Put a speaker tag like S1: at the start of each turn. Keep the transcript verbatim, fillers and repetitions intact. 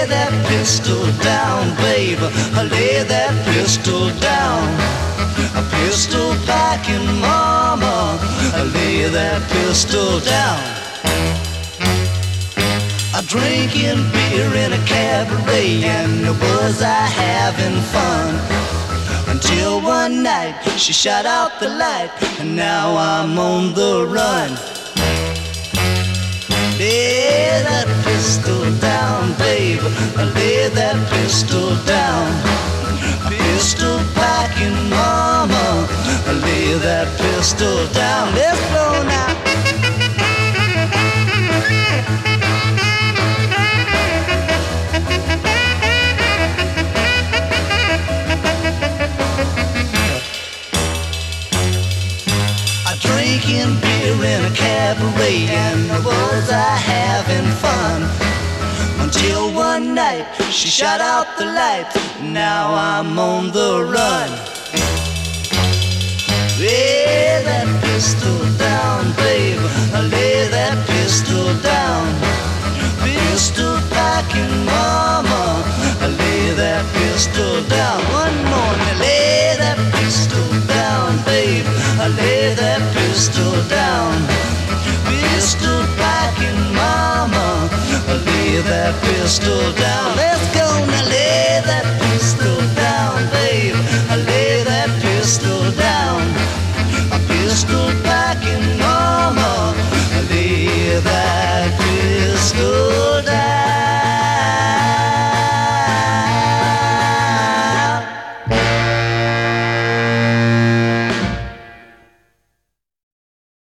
S1: lay that pistol down, babe. Lay that pistol down. A pistol packing mama, lay that pistol down. A drinking beer in a cabaret, and was I having fun? Until one night she shut out the light, and now I'm on the run. Lay that pistol down, babe. Lay that pistol down. Pistol packing mama, lay that pistol down. Let's go now. Drinking beer in a cabaret, and was I having fun? Until one night she shut out the light, now I'm on the run. Lay that pistol down, babe. Lay that pistol down. Pistol packing mama, lay that pistol down. One more, lay that pistol down, babe. Lay that pistol down. Pistol packing mama, lay that pistol down. Let's go now, lay